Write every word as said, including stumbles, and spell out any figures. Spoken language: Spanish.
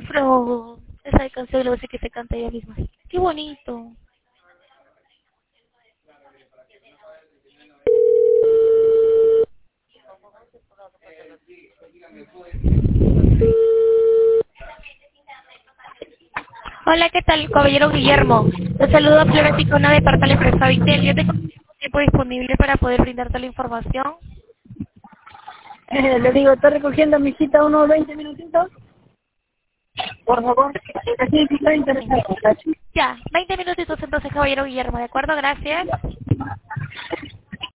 Pero esa canción le voy a decir que se canta ella misma. Qué bonito. Hola, ¿qué tal, caballero Guillermo? Te saludo a Florenticona de parte de la empresa Vitel. Yo tengo tiempo disponible para poder brindarte la información. Eh, le digo, ¿está recogiendo a mi cita unos veinte minutitos? Por favor, sí, sí, estoy interesado. Ya, veinte minutitos entonces, caballero Guillermo, ¿de acuerdo? Gracias.